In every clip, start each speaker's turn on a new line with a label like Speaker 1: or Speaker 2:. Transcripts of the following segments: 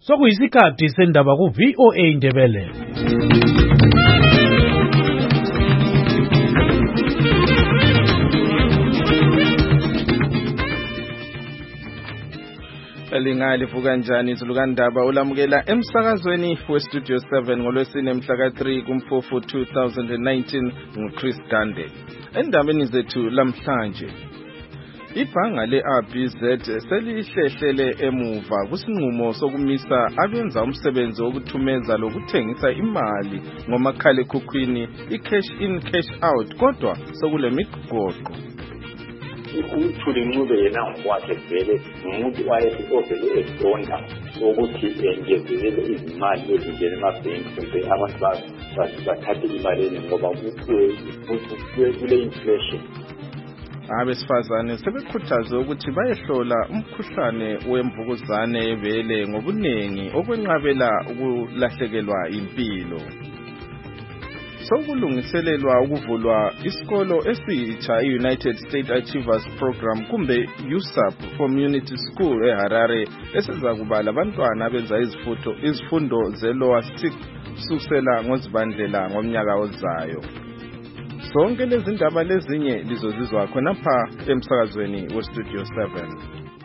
Speaker 1: Sokuyisikhathi sendaba ku VOA Ndebele.
Speaker 2: Lingalivuka kanjani izulukandaba ulamukela emsakazweni weStudio 7 ngolwesine mhla ka3 kuMfumfu 2019 nguChris Gande. Endabeni zethu lamhlanje ibhanga leRBZ selihlehlele emuva kusinqumo sokumisa abenza umsebenzi wokuthumeza lokuthengisa imali ngomakhalekhukhwini icash in cash out kodwa sokulemigoqo.
Speaker 3: Umthuli ncube yena ngokwakhe vele umuntu ovele esonda ukuthi engezelele izimali ezingena emabhenki kumbe abantu bathathe imali ngoba kule inflation.
Speaker 2: Abesifazane sebekhuthaze ukuthi bayehlola umkhuhlane wemvukuzane yebele ngobuningi okwenqabela ukulahlekelwa impilo. Sokulungiselelwa ukuvulwa isikolo esitsha iUnited States Achievers Program kumbe USAP Community School eHarare esizakuba labantwana abenza izifundo ze-lower 6 kusukela ngoZibandlela ngomnyaka ozayo. Sonke lezi ndaba lezinye lizozizwa khonapha emsakazweni weStudio 7.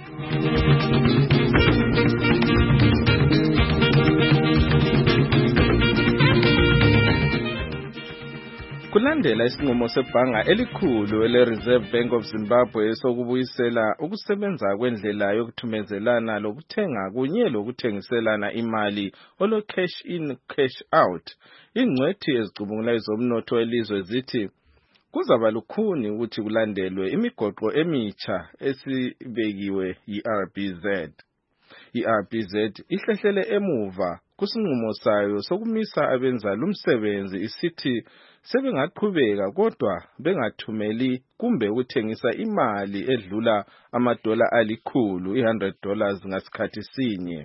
Speaker 2: Kulandela isinqumo sebhanga elikhulu ele-Reserve Bank of Zimbabwe sokubuyisela ukusebenza kwendlela yokuthumezelana lokuthenga kunye lokuthengiselana imali olo cash in cash out, ingcwethi ezicubungula ezomnotho elizwe zithi kuzaba lukhuni ukuthi kulandelwe imigoqo emitsha esibekiwe yiRBZ. IRBZ ihlehlele emuva kusinqumo sayo sokumisa abenza lumsebenzi isithi sebengaqhubeka kodwa bengathumeli kumbe ukuthengisa imali edlula amadola $100 ngasikhathi sinye.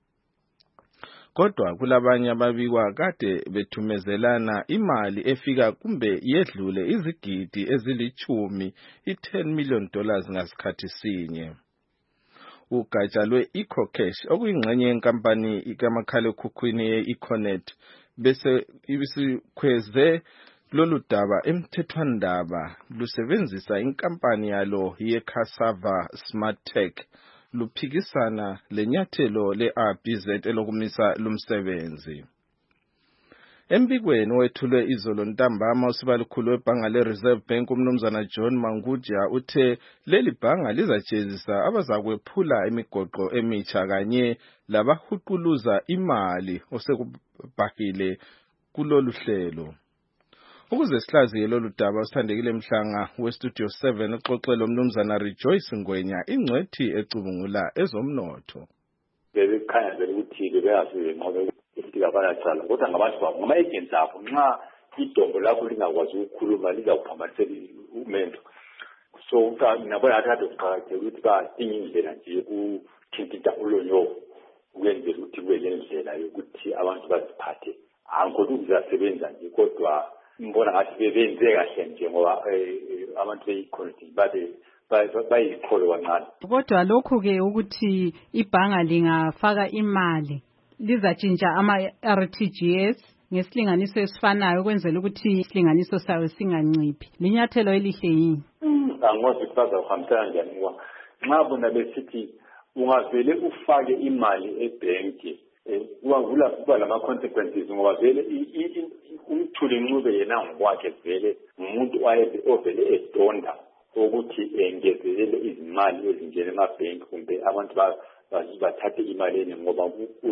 Speaker 2: Kodwa kulabanye ababikwa kade bethumezelana imali efika kumbe yedlule izigidi ezili10 $10 million ngasikhathi sinye. Ugatsha lwe-EcoCash okuyingxenye yenkampani kamakhalekhukhwini ye-Econet bese ibisikhweze lolu daba emthethwandaba lusebenzisa inkampani yalo yeCassava Smart Tech luphikisana lenyathelo leRBZ elokumisa lumsebenzi. Embikweni wethulwe izolo ntambama usibalukhulu webhanga leReserve Bank umnumzana John Manguja uthe leli bhanga lizajezisa abazakwephula imigoqo emitsha kanye labahuquluza imali osekubhahile kulolu hlelo. Ukuze sihlaziye lolu daba usithandekile Mhlanga weStudio 7 uxoxela umnumzana Rejoice Ngwenya ingcwethi ecubungula ezomnotho.
Speaker 3: Bebekhanya vele ukuthi beyazi ngoba isikabana kodwa ngabantu babo ngama-agents apho nxa idombo lakho lingakwazi ukukhuluma lizakuphambanisela umento. So nabona kade kuqakathekile ukuthi badinge indlela nje yokuthinta ulonyovu ukwenzela ukuthi kube lendlela yokuthi abantu baziphathe. Angikho ukuzasebenza nje kodwa mbona ngathi benze kahle nje ngoba abantu beyikhonti bayikholo kancane.
Speaker 4: Kodwa lokhu ke ukuthi ibhanga lingafaka imali lizatshintsha ama-RTGS ngesilinganiso esifanayo ukwenzela ukuthi isilinganiso sayo singanciphi. Linyathelo elihle yini?
Speaker 3: Angikwazi ukuthi bazawuhambisana njani ngoba nxa bona besithi ungavele ufake imali ebhenki kuba lama-consequences ngoba vele umthuli ncube yena ngokwakhe vele umuntu ovele esonda ukuthi engezelele izimali ezingena emabhenki kumbe abantu bathathe imali ngoba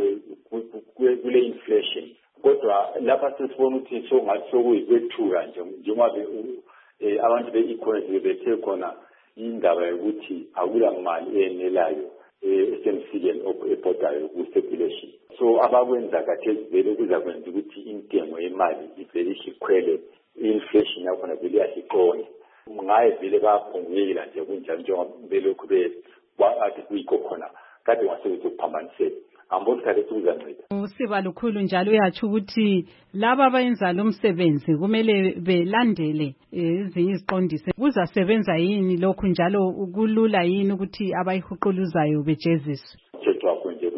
Speaker 3: kule inflation. Kodwa lapha sesibona ukuthi songathi sokuyikwethula nje njengoba abantu be-economy bethe khona indaba yokuthi akula mali enelayo esemsikeni ebhodayo ku-circulation. So abakwenza kathesi vele kuzakwenza ukuthi intengo yemali ivele ikhwele, i-inflation yakhona vele yasiqonda. Ngaye vele baphungulekile nje kunjalo njengoba belokhu bathi kuyikho khona kade wasekuthi ukuphambanisela. Amboni kade kuzanceda.
Speaker 4: Usiba lukhulu njalo uyatsho ukuthi laba abayenza lo msebenzi kumele belandele ezinye iziqondiso. Kuzasebenza yini lokhu njalo kulula yini ukuthi abayihuquluzayo bejeziswe?
Speaker 3: Umthetho wakho nje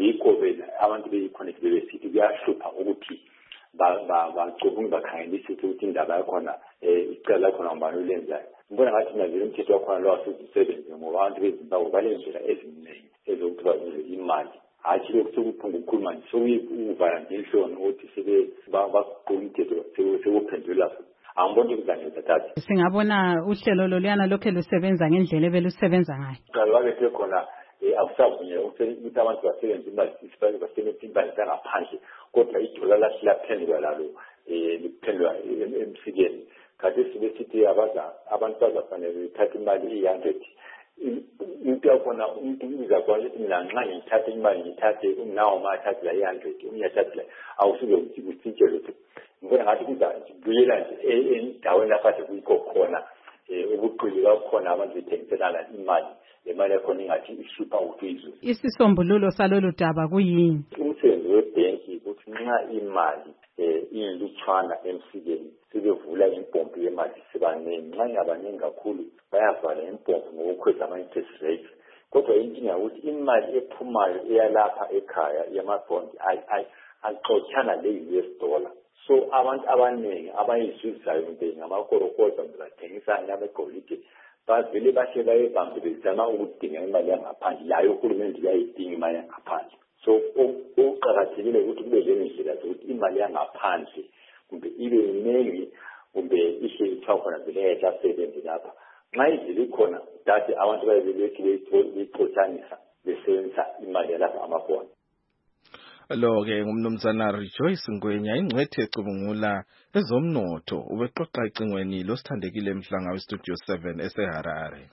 Speaker 3: yikho vele abantu beyikhonekthi bebesithi kuyahlupha ukuthi bacubunga bakhangelise ukuthi indaba yakhona icala lakhona ngubani olenzayo. Ngibona ngathi mina vele umthetho wakhona lo wasusebenze ngoba abantu beZimbabwe balendlela eziningi ezokuthi bazuze imali. Hathi lokhu sokuphunga ukukhuluma nje sokuyivalidation ukuthi baguqula umthetho sekuphendula. Angiboni ukuzaneza thatha.
Speaker 4: Singabona uhlelo loluyana lokho lusebenza ngendlela ebelusebenza ngayo.
Speaker 3: Qala ke khona akusavunyelwa ukuthi abantu basebenze imali basebenze imali zangaphandle kodwa idola laphendwa lalo liphendwa emsikeni. Kade sibe sithi abantu bazafanele bethatha imali i-100 into yakhona umuntu uzakwazi ukuthi mina nxa ngithathe imali ngithathe nawo mathathe la i-100 umyathathe la awusuke uthintshe lutho. Ngibona ngathi kuzabuyela nje endaweni lapha kuyikho khona ubuqili bakhona abantu bethengiselana imali lemali yakhona ingathi ihlupha ukuyizuza.
Speaker 4: Isisombululo salolu daba kuyini?
Speaker 3: Umsebenzi webhenki ukuthi nxa imali iyilutshwana emsikeni sebevula impompi yemali sibaningi. Nxa ingabaningi kakhulu bayavala impompi ngokukhweza ama-interest rates. Kodwa inkinga ukuthi imali ephumayo eyalapha ekhaya yamabhondi axotshana le-US dollar. So abantu abaningi abayisuzayo ngamakorokoza bathengisa ngabegolide bavele bahle bayebambe bezama ukudinga imali yangaphandle layo uhulumende uyayidinga imali yangaphandle. So uqakathekile ukuthi kube lendlela zokuthi imali yangaphandle kumbe ibe iningi kumbe ihle ithiwa khona vele yasebenze lapha. Nxa izile khona dade abantu bayebethi beyixotshaniza besebenzisa imali yalapha amabhondi.
Speaker 2: Lo-ke ngumnumzana Rejoice Ngwenya ingcwethe ecubungula ezomnotho ubexoxa ecingweni losithandekile Mhlanga weStudio 7 eseHarare.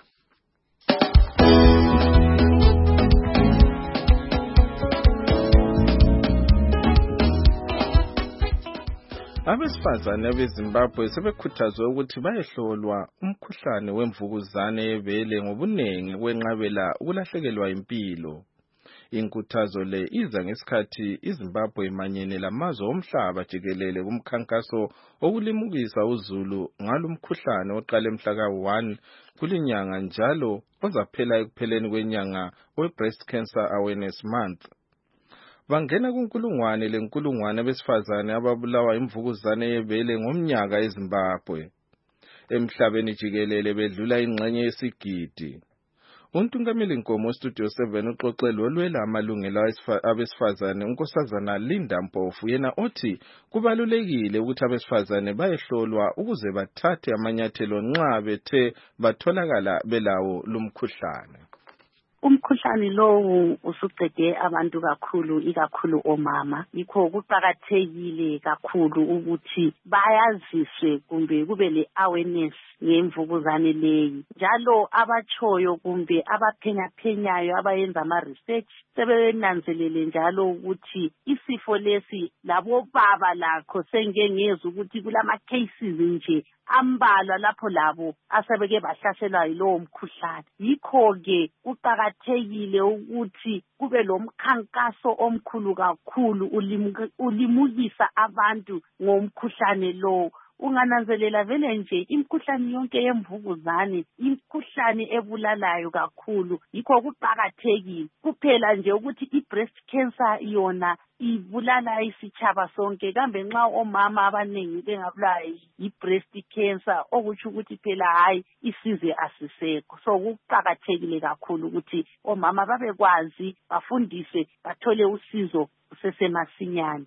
Speaker 2: Abesifazane beZimbabwe sebekhuthazwe ukuthi bayehlolwa umkhuhlane wemvukuzane yebele ngobunengi kwenqabela ukulahlekelwa impilo. Inkuthazo le iza ngesikhathi iZimbabwe imanyene lamazwe omhlaba jikelele kumkhankaso okulimukisa uzulu ngalomkhuhlane oqale mhla ka-1 kulinyanga njalo ozaphela ekupheleni kwenyanga we-Breast Cancer Awareness Month. Bangena kunkulungwane besifazane ababulawa imvukuzane yebele ngomnyaka eZimbabwe. Emhlabeni jikelele bedlula ingxenye yesigidi. Untungameli Nkomo Studio 7 uxoxelo olwela amalungelo abesifazane unkosazana Linda Mpofu yena othi kubalulekile ukuthi abesifazane bayehlolwa ukuze bathathe amanyathelo nxa bethe batholakala belawo lumkhuhlane.
Speaker 5: Umkhuhlane lowu usuqede abantu kakhulu ikakhulu omama. Yikho kuqakathekile kakhulu ukuthi bayaziswe kumbe kube le awareness ngemvukuzane leyi. Njalo abachoyo kumbe abaphenya abayenza ama research sebenanzelele njalo ukuthi isifo lesi labo baba lakho sengengeza ukuthi kulama cases nje ambalwa lapho labo asebeke bahlaselwa yilowo mkhuhlane. Yikho ke kuqakathekile ukuthi kube lomkhankaso omkhulu kakhulu ulimukisa abantu ngomkhuhlane lo. Ungananzelela vele nje imkhuhlane yonke yemvukuzane imkhuhlane ebulalayo kakhulu. Yikho kuqakathekile kuphela nje ukuthi i-breast cancer yona ibulala isitshaba sonke. Kambe nxa omama abanengi bengabulawa yi-breast cancer okutsho ukuthi phela hayi isizwe asisekho. So kuqakathekile kakhulu ukuthi omama babekwazi bafundiswe bathole usizo kusesemasinyane.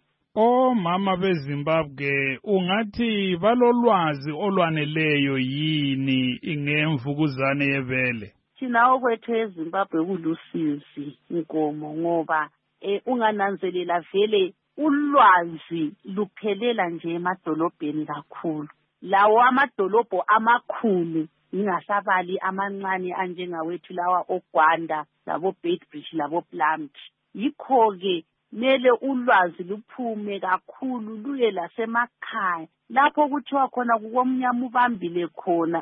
Speaker 1: Omama beZimbabwe ungathi balolwazi olwaneleyo yini ngemvukuzane yebele?
Speaker 5: Thina okwethu eZimbabwe kulusizi Nkomo ngoba ungananzelela vele ulwazi luphelela nje emadolobheni kakhulu. Lawo amadolobho amakhulu ingasabali amancane anjengawethu lawa oGwanda labo Beitbridge labo Plumtree. Yikho ke mele ulwazi luphume kakhulu luye lasemakhaya lapho kuthiwa khona kukomnyama ubambile khona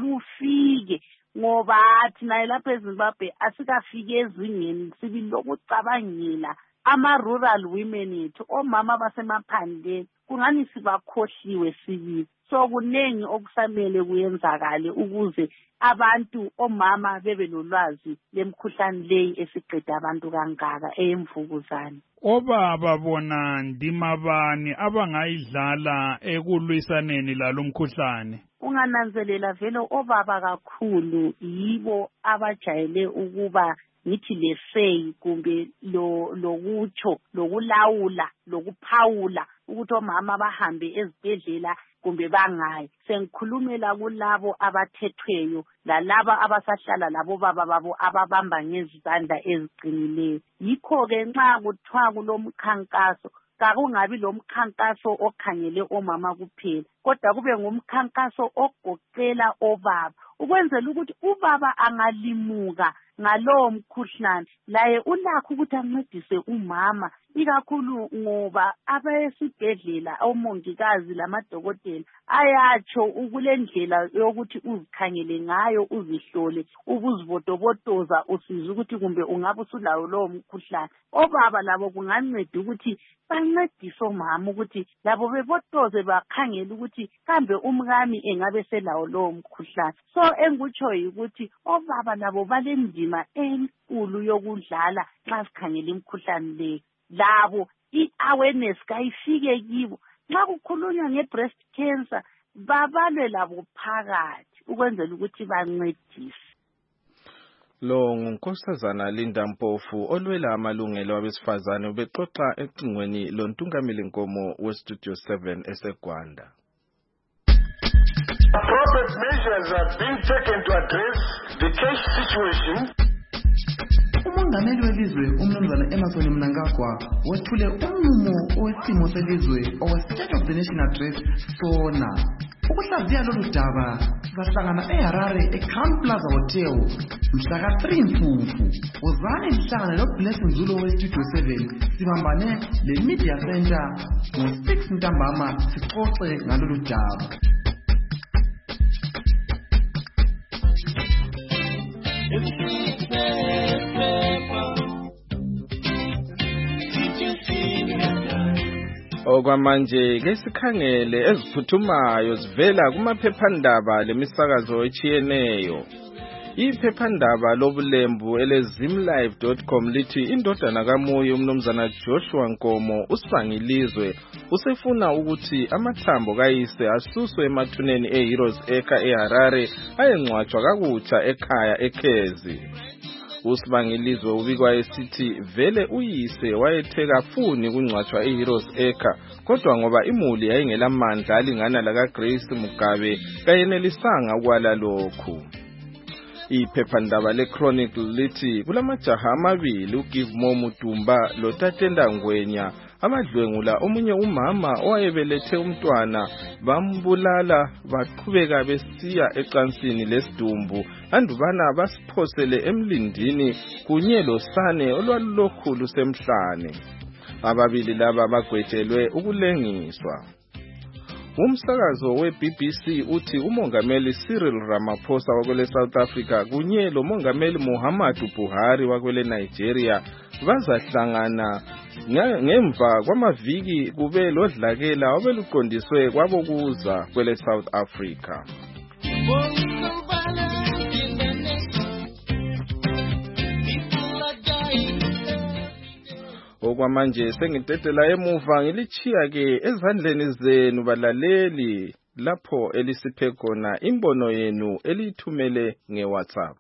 Speaker 5: lufike ngoba thina lapha eZimbabwe asikafike ezingeni sibili lokucabangela ama rural women ethu omama basemaphandleni kungani sibakhohliwe sibili. So kunengi okusamele kuyenzakale ukuze abantu omama bebe nolwazi lemkhuhlane leyi esiqeda abantu kangaka eyemvukuzane.
Speaker 1: Obaba bona ndima bani abangayidlala ekulwisaneni lalo mkhuhlane?
Speaker 5: Ungananzelela vele obaba kakhulu yibo abajayele ukuba ngithi lesey kumbe lokutsho lokulawula lokuphawula ukuthi omama bahambe ezibhedlela kumbe bangayi. Sengikhulumela kulabo abathethweyo lalaba abasahlala labo baba babo ababamba ngezandla eziqinileyo. Yikho-ke nxa kuthiwa kulomkhankaso kakungabi lomkhankaso okhangele omama kuphela kodwa kube ngumkhankaso ogoqela obaba ukwenzela ukuthi ubaba angalimuka ngalowo mkhuhlane laye ulakho ukuthi ancedise umama ikakhulu ngoba abesibhedlela omongikazi lamadokotela ayatsho ukulendlela yokuthi uzikhangele ngayo uzihlole ukuzibotobotoza usiza ukuthi kumbe ungabe usulawo lowo mkhuhlane. Obaba labo kunganceda ukuthi bancedise omama ukuthi labo bebotoze bakhangele ukuthi kambe umkami engabe selawo lowo mkhuhlane. So engikutsho yikuthi obaba labo balendima enkulu yokudlala nxa sikhangele imkhuhlane le. Labo i-awareness kayifike kibo nxa kukhulunywa nge-breast cancer babalwe labo phakathi ukwenzela ukuthi bancedise.
Speaker 2: Lo ngunkosazana Linda Mpofu olwela amalungelo abesifazane ubexoxa ecingweni lontungameli nkomo weStudio 7 eseGwanda.
Speaker 6: Appropriate measures are being taken to address the cash situation.
Speaker 7: Umongameli welizwe umnumzana Emmerson Mnangagwa wethule umnqumo owesimo selizwe owe-State of the Nation Address sona. Ukuhlaziya lolu daba sizahlangana eHarare eCrown Plaza Hotel mhla ka-3 Mfumfu. Wozani lihlangane noBlessing Zulu weStudio 7 sibambane le-Media Center ngo-6 ntambama sixoxe ngalolu daba.
Speaker 2: Okwamanje ke sikhangele eziphuthumayo zivela kumaphephandaba lemisakazo etshiyeneyo. Iphephandaba lobulembu elezimlive.com lithi indodana kaMuyi umnumzana Joshua Nkomo usibangilizwe usefuna ukuthi amathambo kayise asuswe emathuneni eHeroes Acre eHarare ayengcwatshwa kakutsha ekhaya eKhezi. Usibangilizwe ubikwa esithi vele uyise wayethe kafuni kungcwatshwa eHeroes Acre kodwa ngoba imuli yayingelamandla alingana laka Grace Mugabe kayenelisanga ukwala lokhu. Iphephandaba leChronicle lithi kulamajaha amabili uGive More Mutumba loTatenda Ngwenya abadlwengula omunye umama owayebelethe umntwana bambulala baqhubeka besiya ecansini lesidumbu andubana basiphosele emlindini kunye losane olwalulokhulu semhlane. Ababili laba bagwetshelwe ukulengiswa. Umsakazo weBBC uthi umongameli Cyril Ramaphosa wakwele South Africa kunye lo mongameli Muhammadu Buhari wakwele Nigeria bazahlangana ngemva kwamaviki kube lodlakela obeluqondiswe kwabokuza kwele South Africa. Okwamanje sengitetela emuva ngilichiya ke ezandleni zenu balaleli lapho elisiphe khona imbono yenu elithumele ngeWhatsApp.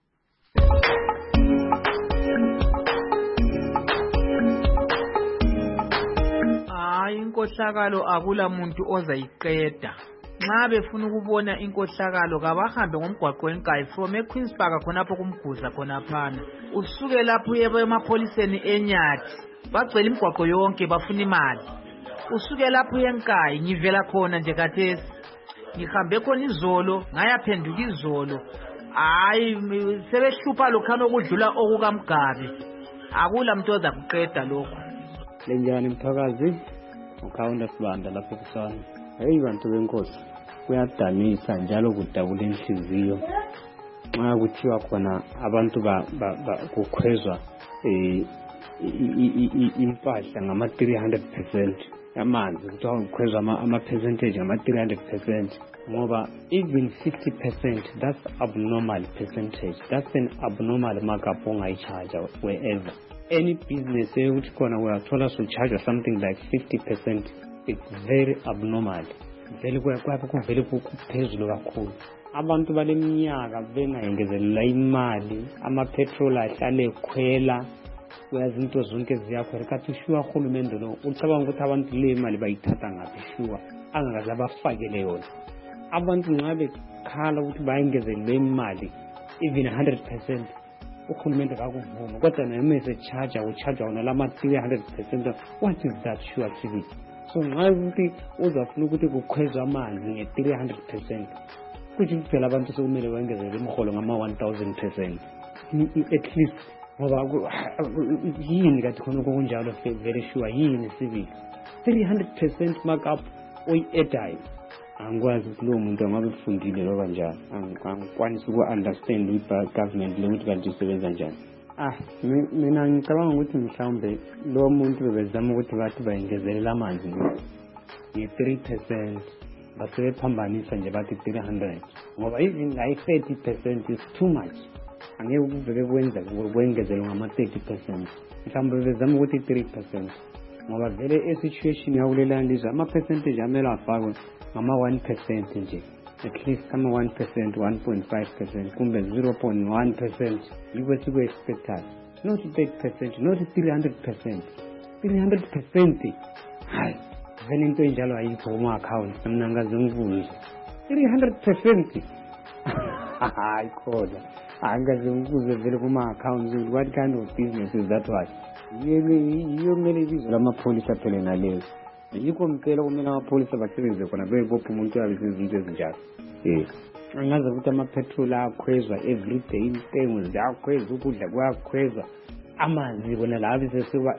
Speaker 8: Inkohlakalo akula muntu ozayiqeda. Nxa befuna ukubona inkohlakalo kabahambe ngomgwaqo wenkayi from eQueenspark khonapho kumguza khonaphana. Usuke lapho uyebe emapholiseni eNyathi. Bagcwele imigwaqo yonke bafuna imali. Usuke lapho yenkayi ngivela khona nje kathesi. Ngihambe khona izolo, ngayaphenduka izolo. Hayi sebehlupha lokhano okudlula okukaMgabe. Akula muntu ozakuqeda lokho.
Speaker 9: Lenjani mphakazi? Ukhawunda sibanda lapho kusana. Hey bantu benkosi. Kuyadanisa njalo kudabula inhliziyo. Nxa kuthiwa khona abantu kukhwezwa impahla ngama 300%. amanzi kuthiwa kukhwezwa ama-percentage ngama-300%, ngoba even 50%, that's abnormal percentage. That's an abnormal markup ongayicharge wherever. Any business which corner where told us will charge us something like 50%, it's very abnormal. Very phezulu kakhulu. Abantu baleminyaka bengayengezelela imali, ama-petrol ahlale ekhwela, uyazi into zonke ziyakhwela. Kathi shuwa urhulumende lo ucabanga ukuthi abantu le mali bayithatha ngaphi shuwa angakaze abafakele yona. Abantu nxa bekhala ukuthi bayengezelela imali even 100%, urhulumende akakuvuma, kodwa noma ese-charge uchaja wona lama 300%. What is that sure civic? So nxa ukuthi uzafuna ukuthi kukhwezwe amanzi nge-300%, kuthi kuphela abantu sekumele bayengezelela imiholo ngama-1000%, at least. Ngoba yini kathi khona kunjalo very sure yini civic 300% markup oyi-edayo? Angikwazi ukuthi lowo muntu angabe ufundile loba njani, angikwanisi uku-understand i-government lokuthi kanti isebenza njani. Mina ngicabanga ukuthi mhlawumbe lowo muntu bebezama ukuthi bathi bayengezelela amanzi nge-3%, basebephambanisa nje bathi 300, ngoba even ngayi-30% is too much. Angeke ukuvele kwengezelwe ngama-30%, mhlawumbe bezama ukuthi 3%, ngoba vele e-situation yakulela lizwe ama-percentage amele afakwe ngama-1% nje, at least kama-1%, 1.5%, kumbe 0.1%, yikho siku-expectayo, not 30%, not 300%. 300%, hayi vele into enjalo ayikho kuma-accounts. Mina ngaze ngibuze 300%, hayi khona angaze ngibuze vele kuma-accounts. What kind of business is that one? Yiyo kumele ibizwe lamapholisa phela naleyo. Yikho mpela kumele amapholisa basebenze khona bebopha umuntu yabe izinto ezinjalo. Angazi ukuthi ama-petrol ayakhwezwa everyday, intengo ziyakhwezwa, ukudla kuyakhwezwa, amanzi bona la abesesiba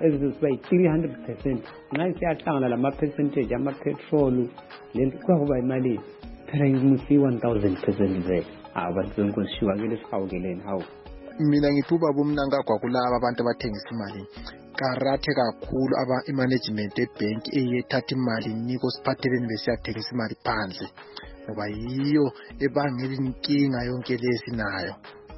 Speaker 9: yi-300%. Nxa siyahlangana lama-percentage ama-petrol lento kuyakuba imali phela imusi 1000% vele. Abantu benkosi shiwa kele sihawukeleni hawu.
Speaker 10: Mina ngithi ubaba uMnangagwa kulaba abantu abathengisa imali karate kakhulu i-management ebhenki eyethatha imali niko siphatheleni besiyathengisa imali phandle, ngoba yiyo ebangela inkinga yonke lesi nayo.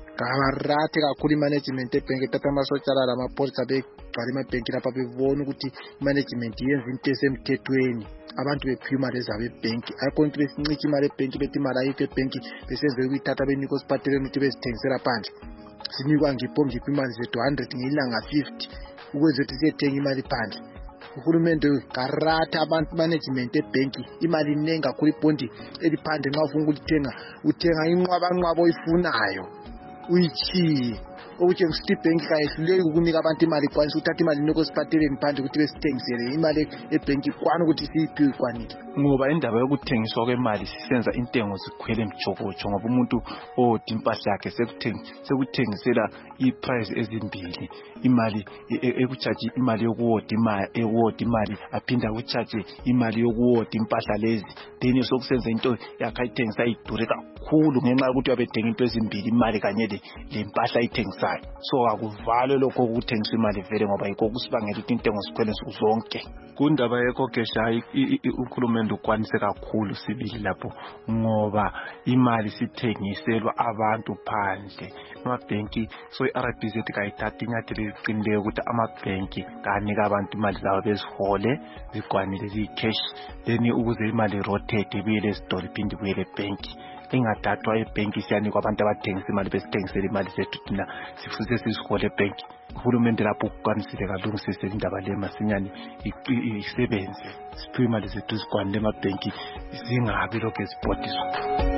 Speaker 10: Karate kakhulu i-management ebhenki ethatha amasotshala lamapholisa begcwala emabhenki lapha bebona ukuthi i-management yenza into esemthethweni, abantu bephiwa imali zabo ebhenki. Ayikho into besincisha imali ebhenki bethi imali ayikho ebhenki besenzele ukuyithatha beniko siphatheleni ukuthi bezithengisela phandle. Sinikwa ngipho imali zethu 100 ngelanga 50 ukwenza ukuthi siyethenga imali phandle. Uhulumende karate abantu management ebhenki imali inengi kakhulu, ibondi eliphandle nxa ufuna ukuthenga uthenga inqwaba oyifunayo uyichiye, okutshengisa ukuthi ibhenki kayehluleki ukunika abantu imali, kwanisa ukuthatha imali noko siphatheleni phandle ukuthi besithengisele imali ebhenki kwana ukuthi siyiphiwe ikwanile.
Speaker 11: Ngoba indaba yokuthengiswa kwemali sisenza intengo zikhwele mjokojo, ngoba umuntu odi impahla yakhe sekuthengisela i-price ezimbili, imali ekuchaji imali yokuwodi imali aphinda kuchaji imali yokuwodi impahla lezi, then sokusenza into yakhe ayithengisa idure kakhulu ngenxa yokuthi uyabethenga into ezimbili, imali kanye le mpahla ayithengisayo. So akuvalwe lokho ukuthengiswa imali vele, ngoba yikho kusibangela ukuthi intengo zikhwele nsuku zonke.
Speaker 12: Kundaba yekho kesha uhulumende ukwanise kakhulu sibili lapho, ngoba imali sithengiselwa abantu phandle amabhenki. So i-RBZ kayithatha inyathelo eliqinileyo ukuthi amabhenki kanika abantu imali zabo bezihole zigwanile ziyi-cash, then ukuze imali rotate ibuyele esitolo iphinde ibuyele ebhenki, ingathathwa ebhenki siyanikwa abantu abathengisa imali besithengisela imali zethu thina sifuse sizihole ebhenki. Uhulumende lapho ukwanisile kalungisise indaba le masinyane isebenze, siphiwe imali zethu zigwanile emabhenki, zingabi lokhu ezibhodiswa.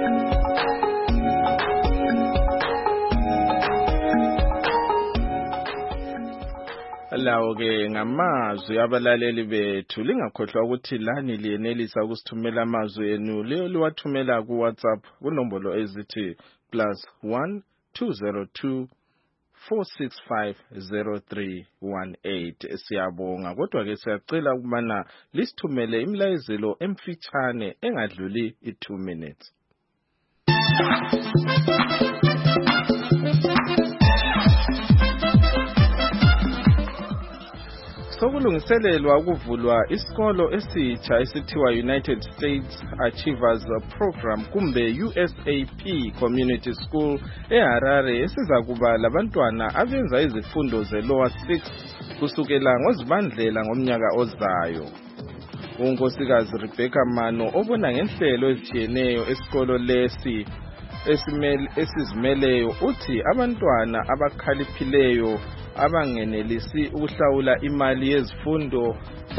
Speaker 2: Lawo ke ngamazwi abalaleli bethu, lingakhohlwa ukuthi lani liyenelisa ukusithumela amazwi enu liwathumela ku WhatsApp kunombolo ezithi +1 202 4650318. Siyabonga, kodwa ke siyacela ukubana lisithumele imlayezelo emfitshane engadluli 2 minutes. sokulungiselelwa ukuvulwa isikolo esitsha esithiwa United States Achievers Program kumbe USAP Community School eHarare esizakuba labantwana abenza izifundo ze-lower 6 kusukela ngoZibandlela ngomnyaka ozayo. uNkosikazi Rebecca Mano obona ngenhlelo ezitshiyeneyo esikolo lesi esizimeleyo uthi abantwana abakhaliphileyo abangenelisi ukuhlawula imali yezifundo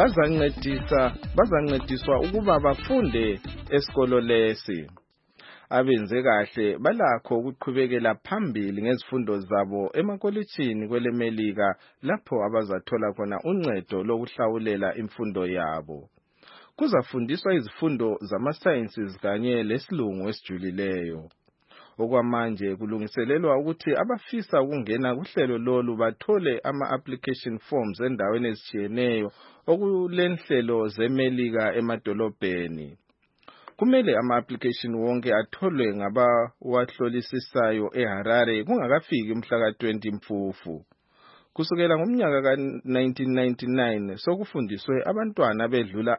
Speaker 2: bazancediswa ukuba bafunde esikolo lesi. Abenze kahle balakho ukuqhubekela phambili ngezifundo zabo emakolitshini kweleMelika lapho abazathola khona uncedo lokuhlawulela imfundo yabo. Kuzafundiswa izifundo zama-sciences kanye lesilungu esijulileyo. Okwamanje kulungiselelwa ukuthi abafisa ukungena kuhlelo lolu bathole ama-application forms endaweni ezitshiyeneyo okulenhlelo zeMelika emadolobheni. Kumele ama-application wonke atholwe ngabawahlolisisiyo eHarare kungakafiki umhla ka-20 Mfufu. Kusukela ngomnyaka ka-1999 sokufundiswe abantwana bedlula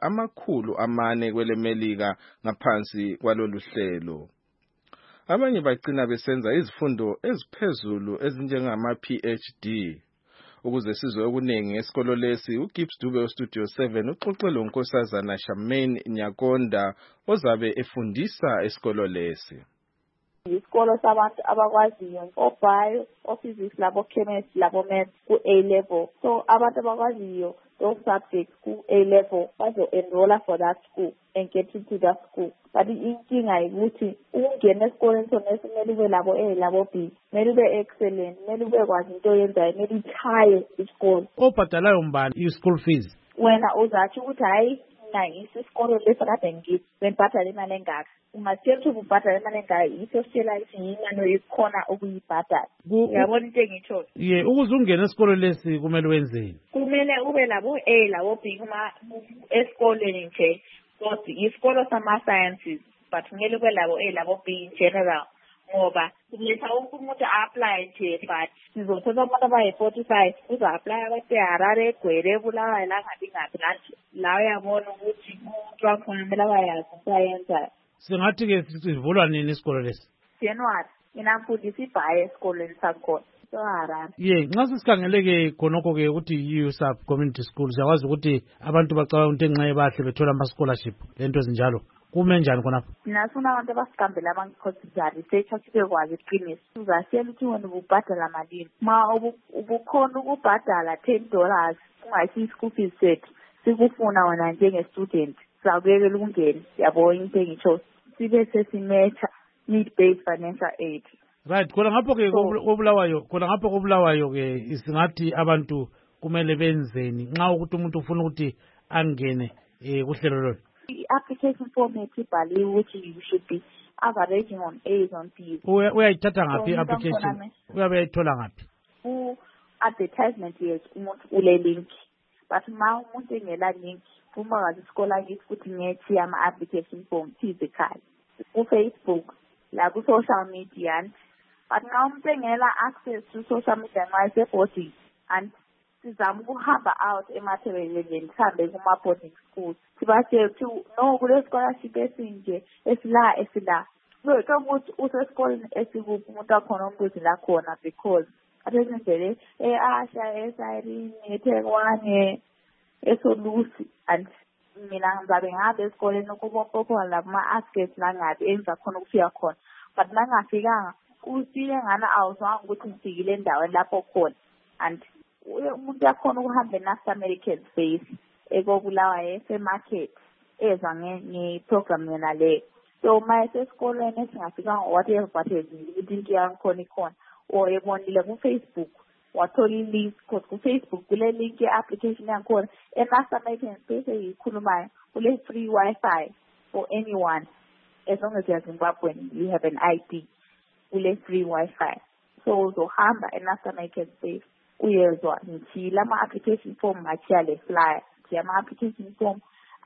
Speaker 2: 400 kweleMelika ngaphansi kwalolu hlelo. Abanye bagcina besenza izifundo eziphezulu ezinjengama-PhD. Ukuze sizwe okuningi ngesikolo lesi, uGibbs Dube weStudio 7 uxoxe loNkosazana Charmaine Nyakonda ozabe efundisa esikolo lesi.
Speaker 13: Isikolo sabantu abakwaziyo o-bio, o-physics, labo-chemistry, labo-maths ku-A-level. So abantu abakwaziyo those subjects ku-A-level bazo-enrolla for that school and get into that school. But inkinga ukuthi ungena esikoleni sona kumele ube labo A labo B, kumele ube excellent, kumele ube kwazi into oyenzayo, kumele uchaye isikolo.
Speaker 14: Obhadalayo mbani i-school fees?
Speaker 13: Wena uzathi ukuthi hayi isikolo lesi kade ngithi bengibhadala imali engaka. Ungatshela ukuthi ubhadala imali engaka, yiso sitshela ukuthi yimali oyikhona ukuyibhadala. Uyabona into engitsho?
Speaker 14: Ye, ukuze ungene esikolo lesi kumele wenzeni?
Speaker 13: Kumele ube labo A labo B kuma esikoleni nje. So isikolo sama-sciences but kumele ube labo A labo B in general ngoba kuletha wonke umuntu a-apply nje but sizothatha abantu abayi-45 uza-apply abaseHarare, eGwele, eBulawayo la ngaphi la uyabona ukuthi umuntu wakhona kumele abayazi usayenzayo.
Speaker 14: Singathi-ke sivulwa nini isikolo lesi?
Speaker 13: January nginamfundisa ibhayi esikoleni sakhona so-Harare.
Speaker 14: Ye, nxa sisikhangele-ke khonokho-ke ukuthi USAP Community School siyakwazi ukuthi abantu bacabanga ukuthi enxa bahle bethola ama-scholarship lento ezinjalo. Kume njani khonapho?
Speaker 13: Sinafuna abantu abasigambela abangikhosisa research asibekwazi iqiniso. Uzasiyela ukuthi wena ububhadala malini. Ma ubukhona ukubhadala $10 ungayisi i-school fees sethu sikufuna wena njenge-student sizakuyekela ukungena. Yabona into engitsho sibe sesimecha need-based financial aid.
Speaker 14: Right, khona ngapho-ke kobulawayo-ke singathi abantu kumele benzeni nxa ukuthi umuntu ufuna ukuthi angene kuhlelo lolu.
Speaker 13: I-application form ibhaliwe ukuthi you should be averaging on A's on B's.
Speaker 14: Uyayithatha ngaphi i-application? Uyabe uyayithola ngaphi?
Speaker 13: Ku-advertisement yethu umuntu ule link. But ma umuntu engela link, kumakazi isikole akithi futhi ngethi ama-application form physically. Ku-Facebook, la ku-social media. But nxa umuntu engela access to social media nxa ese-boarding and sizama ukuhamba out emathebeleleni sihambe kuma-boarding schools sibatshele ukuthi no kule scholarship esinje esila so ukuthi usesikoleni esikuphi umuntu wakhona umbuzi la khona because athezindlele e-Asha, eSirene, eThekwani, eSolusi and mina ngizabe ngihambe esikoleni ukubokhona la kuma-askets la ngabe engiza khona ukufika khona but nangafikanga ufile ngana awuzwanga ukuthi ngifikile endaweni lapho khona and umuntu yakhona ukuhamba e-North American Space ekobulawayo esemarket eza nge-program yona leyo. So ma esesikolweni esingafikanga whatever ukuthi into yangikhona ikhona or ebonile ku-Facebook wathola i-link cause ku-Facebook kule link ye-application yangikhona e-North American Space eyikhulumayo kule free Wi-Fi for anyone as long as you're Zimbabwean you have an ID kule free Wi-Fi. So uzohamba e-North American Space uyezwa ngithi lama-application form ngachiya le flyer ngithi ama-application form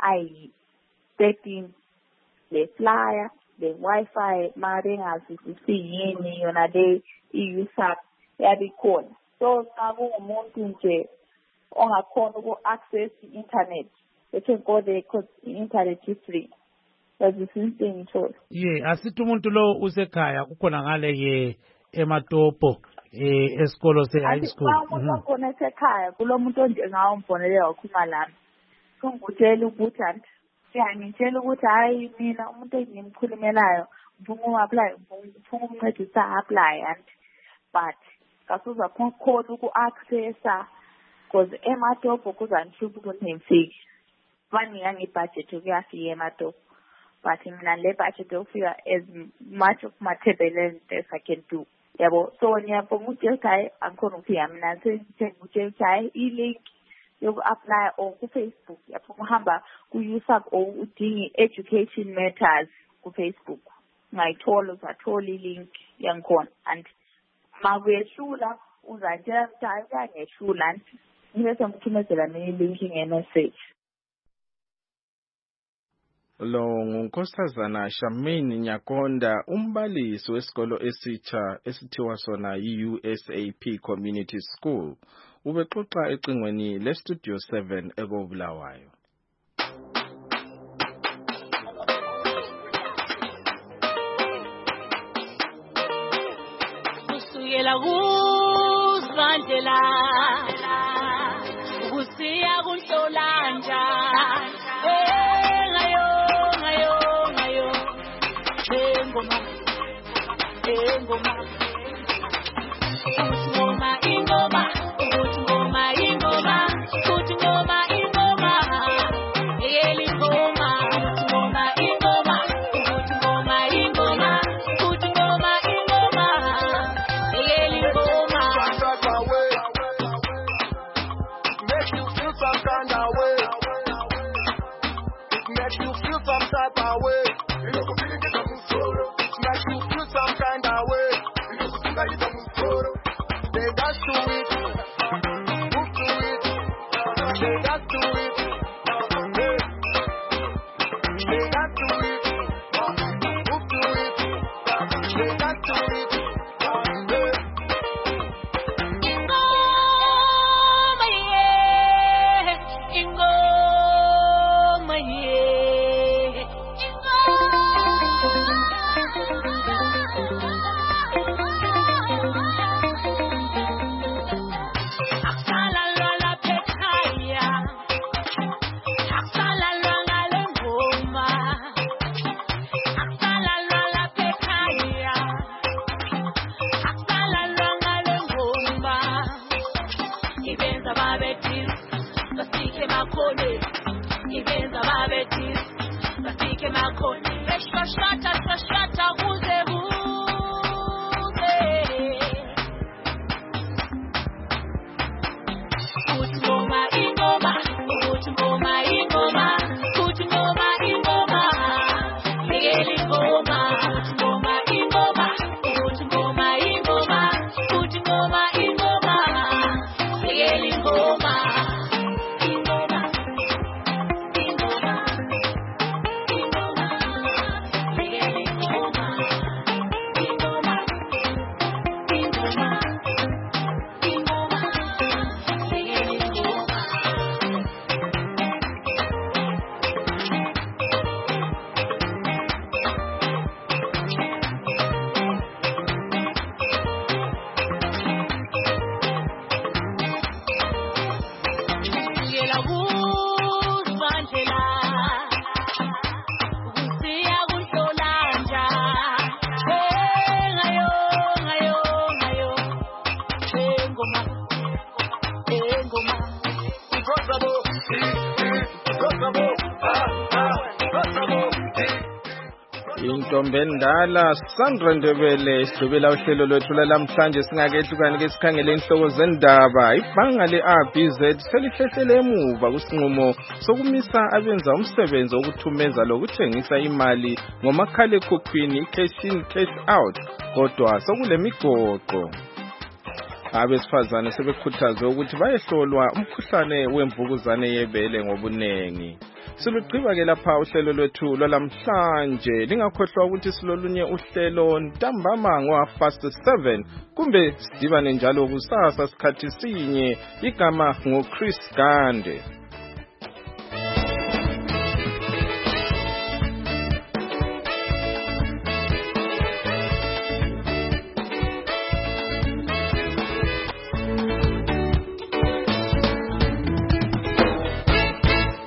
Speaker 13: ayi-13 le flyer le Wi-Fi maringazwisisi yini yona le i-USAP yabikhona. So xa kungumuntu nje ongakhona uku-access i-internet. They can go there because the internet is free. That's the same thing.
Speaker 14: Asithi umuntu lo usekhaya ukhona ngale ke eMatopo esikolo se-high school.
Speaker 13: Umuntu okhona esekhaya kulo muntu onjengawo mbonele wakhuluma lami. Ngitshela ukuthi ngitshela ukuthi hayi mina umuntu engimkhulumelayo ngifuna uku-apply ngifuna ukumncedisa apply but kasuza khona uku-accessa because eMatopo kuzangihlupha ukuthi ngifike. Banika ngebudget ukuyafika eMatopo. But mina le budget yokufika as much of material as I can do. Yabo, so ngiyabonga ukuthi hayi angikhona ukufika mina sengitshela ukuthi hayi i-link yoku-apply or ku-Facebook yaphuma uhamba ku-USAP or udinga education matters ku-Facebook. Ngayithola uzathola i-link yangikhona and makuyehlula uzatshela ukuthi hayi kuyangehlula ngibe sengithumezela mina i-link nge-message.
Speaker 2: Lo ngunkosazana Charmaine Nyakonda, umbalisi wesikolo esitsha esithiwa sona i-USAP Community School. Ubexoxa ecingweni le-Studio 7 eKobulawayo.
Speaker 15: Kusukela kuZandlela kusiya kuNhlolanja
Speaker 2: Intombendala Sandra Ndebele sidlubela uhlelo lwethu lamhlanje singakehlukani ke sikhangele inhloko zendaba. Ibhanga le-RBZ selihlehlele emuva kusinqumo sokumisa abenza umsebenzi wokuthumeza lokuthengisa imali ngomakhalekhukhwini cash in cash out, kodwa sokulemigoqo. Abesifazane sebekhuthazwe ukuthi bayehlolwa umkhuhlane wemvukuzane yebele ngobunengi. Silugqiba-ke lapha uhlelo lwethu lwalamhlanje. Lingakhohlwa ukuthi silolunye uhlelo ntambama ngo-7:30 kumbe sidibane njalo kusasa sikhathi sinye. Igama ngoChris Gande.